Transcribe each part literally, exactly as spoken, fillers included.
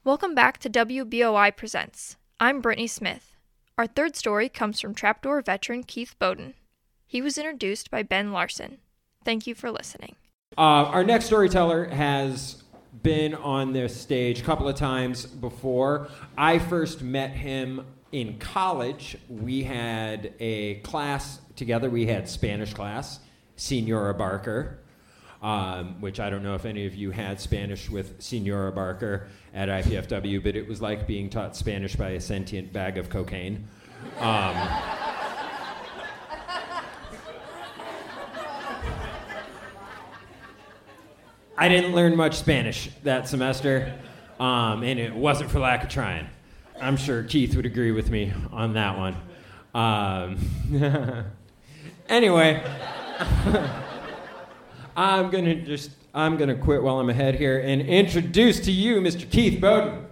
Welcome back to W B O I Presents. I'm Brittany Smith. Our third story comes from Trapdoor veteran Keith Bowden. He was introduced by Ben Larson. Thank you for listening. Uh, our next storyteller has been on this stage a couple of times before. I first met him in college. We had a class together. We had Spanish class, Senora Barker, um, which I don't know if any of you had Spanish with Senora Barker at I P F W, but it was like being taught Spanish by a sentient bag of cocaine. Um, I didn't learn much Spanish that semester, um, and it wasn't for lack of trying. I'm sure Keith would agree with me on that one. Um, anyway, I'm gonna just I'm gonna quit while I'm ahead here and introduce to you Mister Keith Bowden.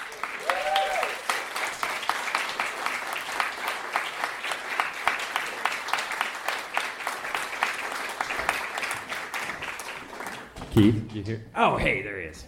Keith, you hear? Oh, hey, there he is.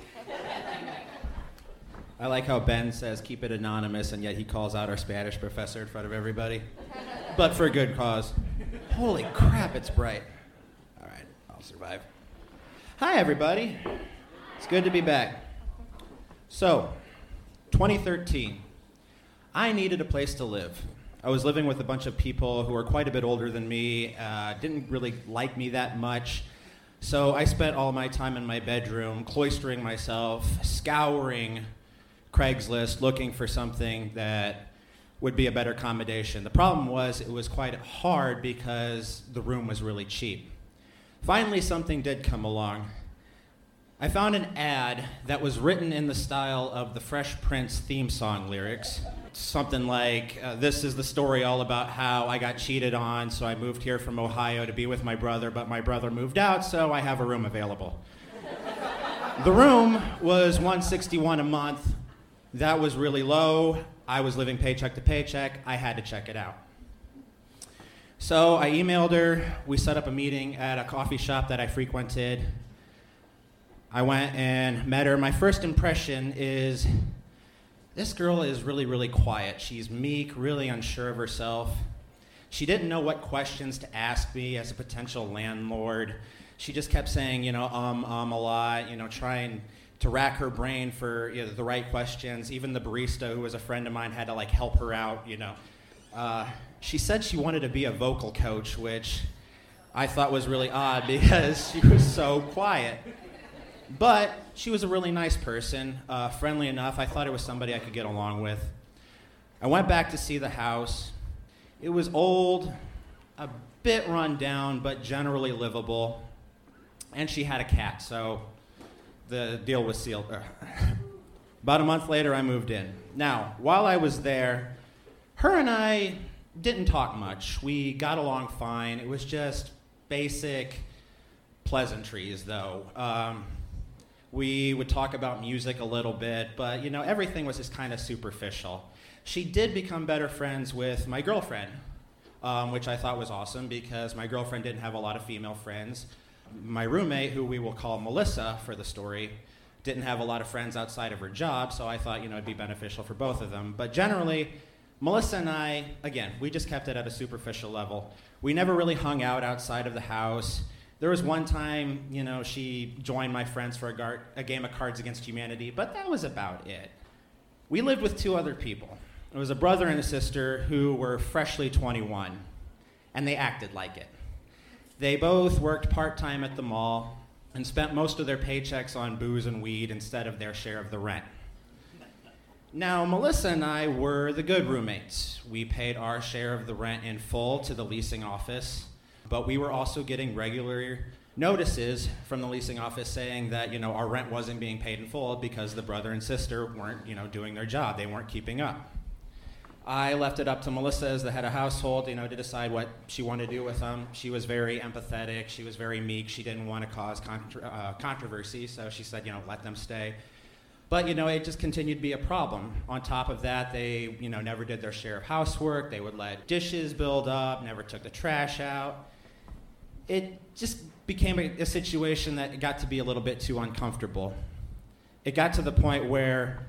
I like how Ben says keep it anonymous, and yet he calls out our Spanish professor in front of everybody. But for a good cause. Holy crap, it's bright. All right, I'll survive. Hi, everybody. It's good to be back. So, twenty thirteen. I needed a place to live. I was living with a bunch of people who were quite a bit older than me, uh, didn't really like me that much. So I spent all my time in my bedroom, cloistering myself, scouring Craigslist, looking for something that would be a better accommodation. The problem was it was quite hard because the room was really cheap. Finally, something did come along. I found an ad that was written in the style of the Fresh Prince theme song lyrics. Something like, uh, this is the story all about how I got cheated on, so I moved here from Ohio to be with my brother, but my brother moved out, so I have a room available. The room was one hundred sixty-one dollars a month. That was really low. I was living paycheck to paycheck. I had to check it out. So I emailed her. We set up a meeting at a coffee shop that I frequented. I went and met her. My first impression is, this girl is really, really quiet. She's meek, really unsure of herself. She didn't know what questions to ask me as a potential landlord. She just kept saying, you know, um, um, a lot, you know, trying to rack her brain for, you know, the right questions. Even the barista, who was a friend of mine, had to, like, help her out, you know. Uh, she said she wanted to be a vocal coach, which I thought was really odd because she was so quiet. But she was a really nice person, uh, friendly enough. I thought it was somebody I could get along with. I went back to see the house. It was old, a bit run down, but generally livable. And she had a cat, so the deal was sealed. About a month later, I moved in. Now, while I was there, her and I didn't talk much. We got along fine. It was just basic pleasantries, though. Um, We would talk about music a little bit, but, you know, everything was just kind of superficial. She did become better friends with my girlfriend, um, which I thought was awesome because my girlfriend didn't have a lot of female friends. My roommate, who we will call Melissa for the story, didn't have a lot of friends outside of her job, so I thought, you know, it'd be beneficial for both of them. But generally, Melissa and I, again, we just kept it at a superficial level. We never really hung out outside of the house. There was one time, you know, she joined my friends for a, gar- a game of Cards Against Humanity, but that was about it. We lived with two other people. It was a brother and a sister who were freshly twenty-one, and they acted like it. They both worked part-time at the mall and spent most of their paychecks on booze and weed instead of their share of the rent. Now, Melissa and I were the good roommates. We paid our share of the rent in full to the leasing office, but we were also getting regular notices from the leasing office saying that, you know, our rent wasn't being paid in full because the brother and sister weren't, you know, doing their job. They weren't keeping up. I left it up to Melissa as the head of household, you know, to decide what she wanted to do with them. She was very empathetic. She was very meek. She didn't want to cause contra- uh, controversy, so she said, you know, let them stay. But, you know, it just continued to be a problem. On top of that, they, you know, never did their share of housework. They would let dishes build up, never took the trash out. It just became a, a situation that got to be a little bit too uncomfortable. It got to the point where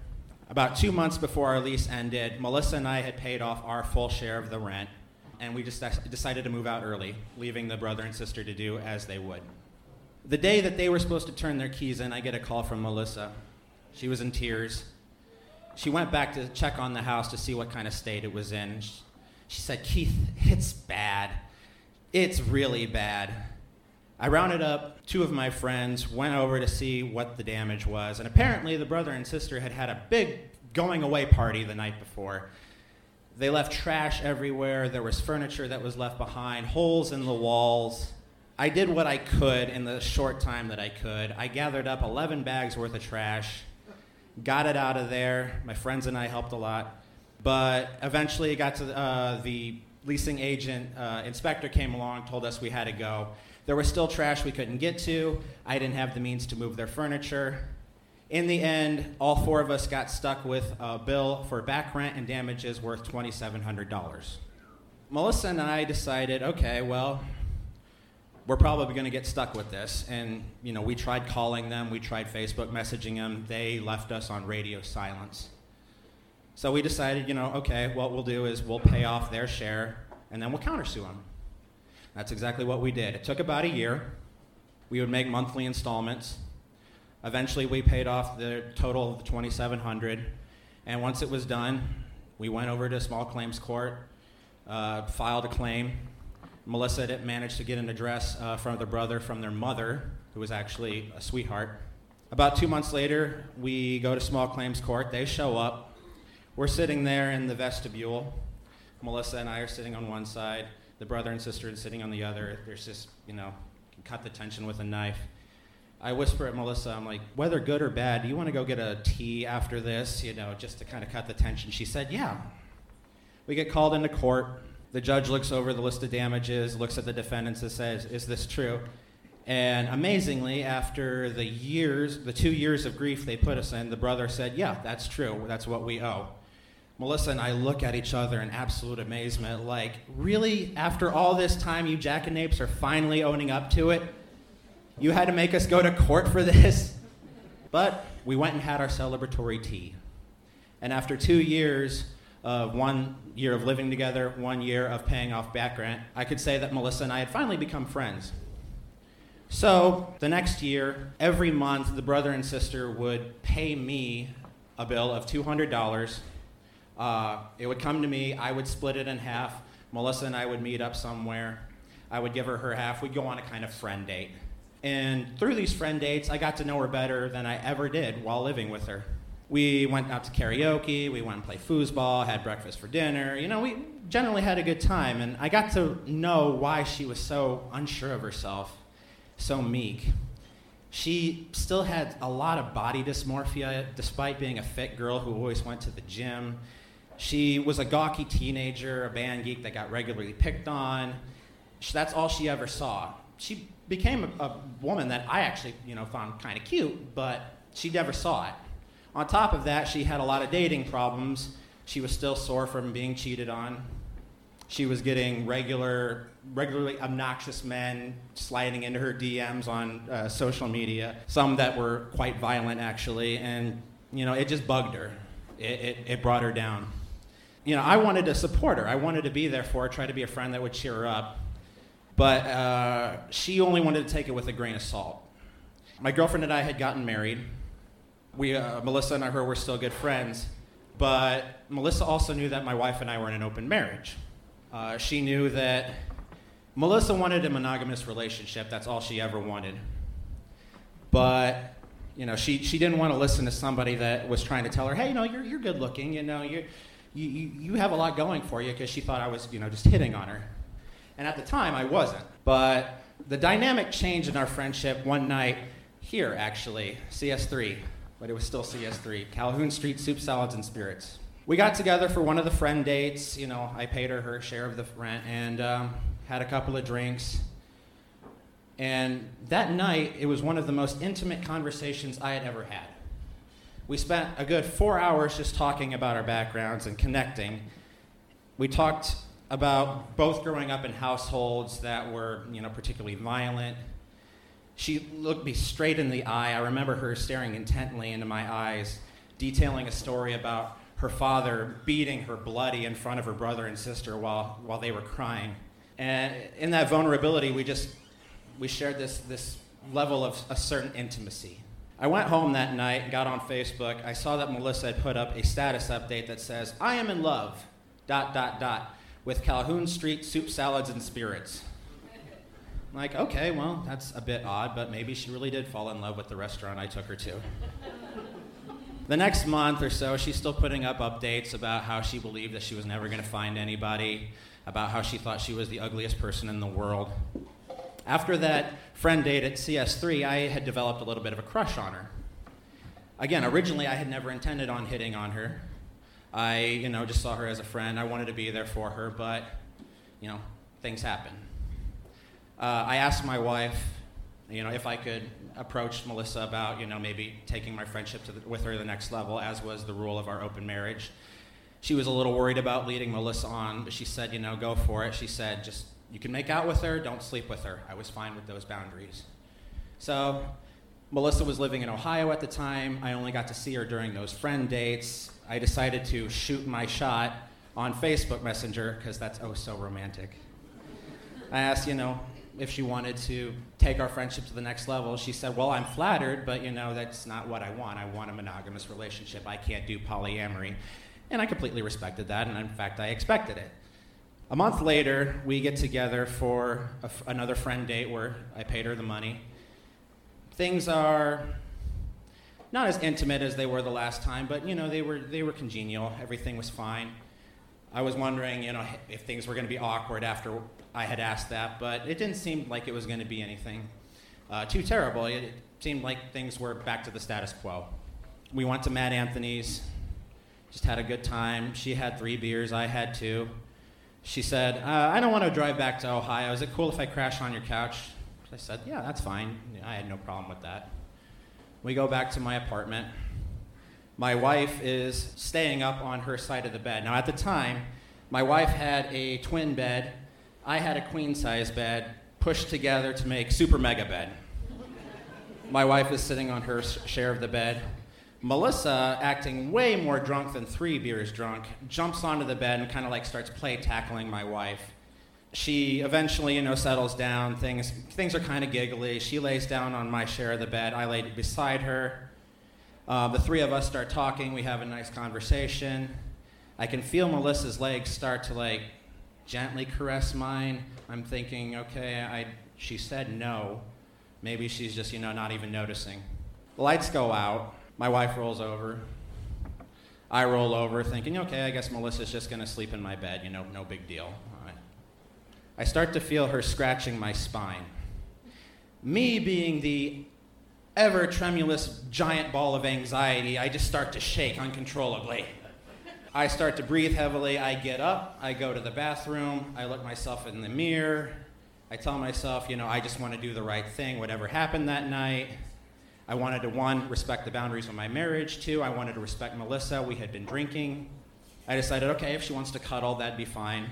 About two months before our lease ended, Melissa and I had paid off our full share of the rent, and we just decided to move out early, leaving the brother and sister to do as they would. The day that they were supposed to turn their keys in, I get a call from Melissa. She was in tears. She went back to check on the house to see what kind of state it was in. She, she said, "Keith, it's bad. It's really bad." I rounded up two of my friends, went over to see what the damage was, and apparently the brother and sister had had a big going-away party the night before. They left trash everywhere. There was furniture that was left behind, holes in the walls. I did what I could in the short time that I could. I gathered up eleven bags worth of trash, got it out of there. My friends and I helped a lot. But eventually it got to uh, the leasing agent. Uh, inspector came along, told us we had to go. There was still trash we couldn't get to. I didn't have the means to move their furniture. In the end, all four of us got stuck with a bill for back rent and damages worth two thousand seven hundred dollars. Melissa and I decided, okay, well, we're probably going to get stuck with this. And, you know, we tried calling them. We tried Facebook messaging them. They left us on radio silence. So we decided, you know, okay, what we'll do is we'll pay off their share, and then we'll countersue them. That's exactly what we did. It took about a year. We would make monthly installments. Eventually, we paid off the total of the two thousand seven hundred dollars. And once it was done, we went over to small claims court, uh, filed a claim. Melissa had managed to get an address uh, from the brother from their mother, who was actually a sweetheart. About two months later, we go to small claims court. They show up. We're sitting there in the vestibule. Melissa and I are sitting on one side. The brother and sister are sitting on the other. There's just, you know, can cut the tension with a knife. I whisper at Melissa, I'm like, whether good or bad, do you want to go get a tea after this, you know, just to kind of cut the tension? She said, yeah. We get called into court. The judge looks over the list of damages, looks at the defendants and says, is this true? And amazingly, after the years, the two years of grief they put us in, the brother said, yeah, that's true. That's what we owe. Melissa and I look at each other in absolute amazement, like, really, after all this time, you jackanapes are finally owning up to it? You had to make us go to court for this? But we went and had our celebratory tea. And after two years, uh, one year of living together, one year of paying off back rent, I could say that Melissa and I had finally become friends. So the next year, every month, the brother and sister would pay me a bill of two hundred dollars. Uh, it would come to me, I would split it in half. Melissa and I would meet up somewhere. I would give her her half. We'd go on a kind of friend date. And through these friend dates, I got to know her better than I ever did while living with her. We went out to karaoke, we went and played foosball, had breakfast for dinner. You know, we generally had a good time. And I got to know why she was so unsure of herself, so meek. She still had a lot of body dysmorphia, despite being a fit girl who always went to the gym. She was a gawky teenager, a band geek that got regularly picked on. That's all she ever saw. She became a, a woman that I actually, you know, found kind of cute, but she never saw it. On top of that, she had a lot of dating problems. She was still sore from being cheated on. She was getting regular, regularly obnoxious men sliding into her D Ms on uh, social media, some that were quite violent, actually, and, you know, it just bugged her. It, it, it brought her down. You know, I wanted to support her. I wanted to be there for her, try to be a friend that would cheer her up. But uh, she only wanted to take it with a grain of salt. My girlfriend and I had gotten married. We, uh, Melissa and I, her were still good friends. But Melissa also knew that my wife and I were in an open marriage. Uh, she knew that Melissa wanted a monogamous relationship. That's all she ever wanted. But, you know, she, she didn't want to listen to somebody that was trying to tell her, hey, you know, you're, you're good looking, you know, you're, you, you, you have a lot going for you, because she thought I was, you know, just hitting on her. And at the time, I wasn't. But the dynamic changed in our friendship one night here, actually, C S three. But it was still C S three, Calhoun Street Soup, Salads, and Spirits. We got together for one of the friend dates. You know, I paid her her share of the rent and um, had a couple of drinks. And that night, it was one of the most intimate conversations I had ever had. We spent a good four hours just talking about our backgrounds and connecting. We talked about both growing up in households that were, you know, particularly violent. She looked me straight in the eye. I remember her staring intently into my eyes, detailing a story about her father beating her bloody in front of her brother and sister while, while they were crying. And in that vulnerability, we just, we shared this, this level of a certain intimacy. I went home that night, got on Facebook. I saw that Melissa had put up a status update that says, I am in love, dot, dot, dot, with Calhoun Street soup, salads, and spirits. I'm like, okay, well, that's a bit odd, but maybe she really did fall in love with the restaurant I took her to. The next month or so, she's still putting up updates about how she believed that she was never going to find anybody, about how she thought she was the ugliest person in the world. After that friend date at C S three, I had developed a little bit of a crush on her. Again, originally I had never intended on hitting on her. I, you know, just saw her as a friend. I wanted to be there for her, but, you know, things happen. Uh, I asked my wife, you know, if I could approach Melissa about, you know, maybe taking my friendship to the, with her to the next level, as was the rule of our open marriage. She was a little worried about leading Melissa on, but she said, you know, go for it. She said, just, you can make out with her, don't sleep with her. I was fine with those boundaries. So Melissa was living in Ohio at the time. I only got to see her during those friend dates. I decided to shoot my shot on Facebook Messenger, because that's oh so romantic. I asked, you know, if she wanted to take our friendship to the next level. She said, well, I'm flattered, but, you know, that's not what I want. I want a monogamous relationship. I can't do polyamory. And I completely respected that, and in fact, I expected it. A month later, we get together for a f- another friend date where I paid her the money. Things are not as intimate as they were the last time, but, you know, they were they were congenial. Everything was fine. I was wondering, you know, if things were going to be awkward after I had asked that, but it didn't seem like it was going to be anything uh, too terrible. It, it seemed like things were back to the status quo. We went to Matt Anthony's, just had a good time. She had three beers, I had two. She said, uh, I don't want to drive back to Ohio. Is it cool if I crash on your couch? I said, yeah, that's fine. I had no problem with that. We go back to my apartment. My wife is staying up on her side of the bed. Now, at the time, my wife had a twin bed. I had a queen-size bed pushed together to make super mega bed. My wife is sitting on her share of the bed. Melissa, acting way more drunk than three beers drunk, jumps onto the bed and kind of like starts play tackling my wife. She eventually, you know, settles down. Things things are kind of giggly. She lays down on my share of the bed. I lay beside her. Uh, the three of us start talking. We have a nice conversation. I can feel Melissa's legs start to like gently caress mine. I'm thinking, okay, I. She said no. Maybe she's just, you know, not even noticing. The lights go out. My wife rolls over. I roll over thinking, okay, I guess Melissa's just going to sleep in my bed. You know, no big deal. All right. I start to feel her scratching my spine. Me being the ever tremulous giant ball of anxiety, I just start to shake uncontrollably. I start to breathe heavily. I get up. I go to the bathroom. I look myself in the mirror. I tell myself, you know, I just want to do the right thing, whatever happened that night. I wanted to, one, respect the boundaries of my marriage. Two, I wanted to respect Melissa. We had been drinking. I decided, okay, if she wants to cuddle, that'd be fine.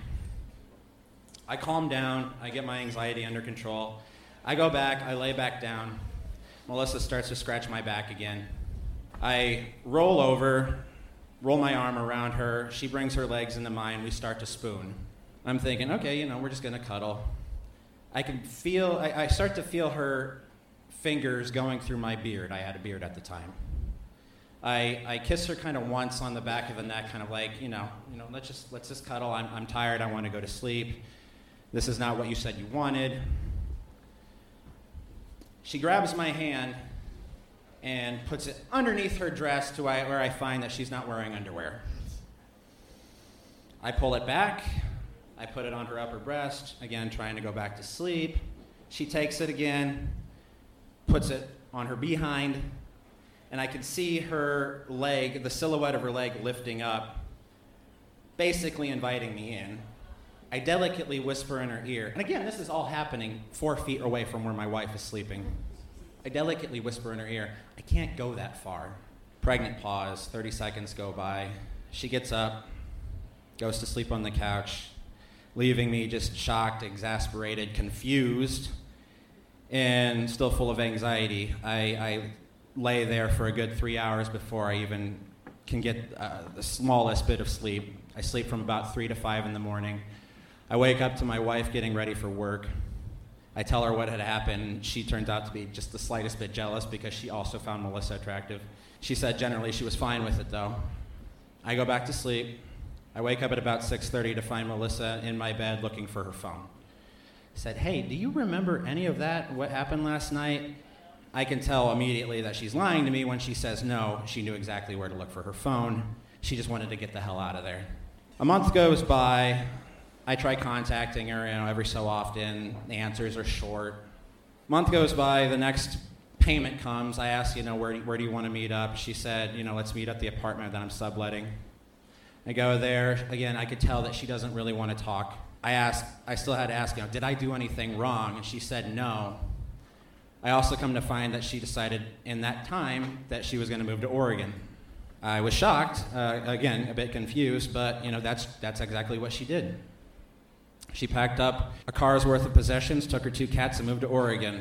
I calm down. I get my anxiety under control. I go back. I lay back down. Melissa starts to scratch my back again. I roll over, roll my arm around her. She brings her legs into mine. We start to spoon. I'm thinking, okay, you know, we're just going to cuddle. I can feel, I, I start to feel her fingers going through my beard. I had a beard at the time. I I kiss her kind of once on the back of the neck, kind of like, you know, you know, let's just let's just cuddle. I'm I'm tired. I want to go to sleep. This is not what you said you wanted. She grabs my hand and puts it underneath her dress to where I find that she's not wearing underwear. I pull it back. I put it on her upper breast, again, trying to go back to sleep. She takes it again, puts it on her behind, and I can see her leg, the silhouette of her leg lifting up, basically inviting me in. I delicately whisper in her ear, and again, this is all happening four feet away from where my wife is sleeping. I delicately whisper in her ear, I can't go that far. Pregnant pause, thirty seconds go by. She gets up, goes to sleep on the couch, leaving me just shocked, exasperated, confused, and still full of anxiety. I, I lay there for a good three hours before I even can get uh, the smallest bit of sleep. I sleep from about three to five in the morning. I wake up to my wife getting ready for work. I tell her what had happened. She turns out to be just the slightest bit jealous because she also found Melissa attractive. She said generally she was fine with it, though. I go back to sleep. I wake up at about six thirty to find Melissa in my bed looking for her phone. I said, hey, do you remember any of that, what happened last night? I can tell immediately that she's lying to me when she says no. She knew exactly where to look for her phone. She just wanted to get the hell out of there. A month goes by. I try contacting her, you know, every so often. The answers are short. Month goes by. The next payment comes. I ask, you know, where do, where do you want to meet up? She said, you know, let's meet at the apartment that I'm subletting. I go there. Again, I could tell that she doesn't really want to talk. I asked, I still had to ask, you know, did I do anything wrong? And she said no. I also come to find that she decided in that time that she was going to move to Oregon. I was shocked, uh, again, a bit confused, but you know that's that's exactly what she did. She packed up a car's worth of possessions, took her two cats, and moved to Oregon.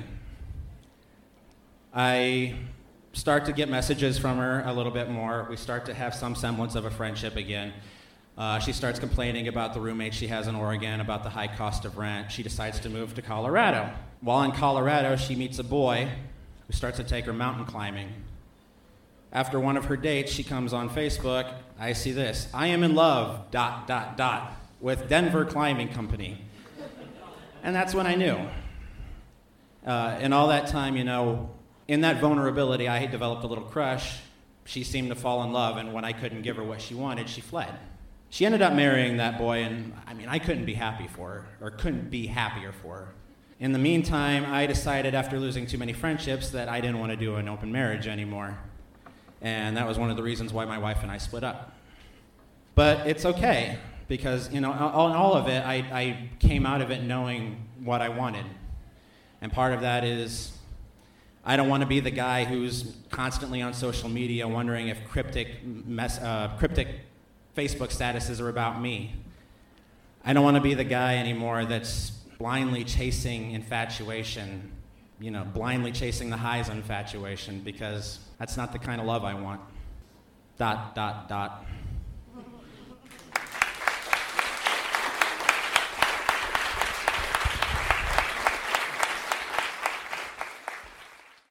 I start to get messages from her a little bit more. We start to have some semblance of a friendship again. Uh, she starts complaining about the roommate she has in Oregon, about the high cost of rent. She decides to move to Colorado. While in Colorado, she meets a boy who starts to take her mountain climbing. After one of her dates, she comes on Facebook. I see this. I am in love, dot, dot, dot, with Denver Climbing Company. And that's when I knew. Uh, and all that time, you know, in that vulnerability, I had developed a little crush. She seemed to fall in love, and when I couldn't give her what she wanted, she fled. She ended up marrying that boy, and I mean, I couldn't be happy for her, or couldn't be happier for her. In the meantime, I decided after losing too many friendships that I didn't want to do an open marriage anymore. And that was one of the reasons why my wife and I split up. But it's okay, because, you know, all, all of it, I, I came out of it knowing what I wanted. And part of that is I don't want to be the guy who's constantly on social media wondering if cryptic, mess, uh, cryptic Facebook statuses are about me. I don't want to be the guy anymore that's blindly chasing infatuation, you know, blindly chasing the highs of infatuation, because that's not the kind of love I want. Dot, dot, dot.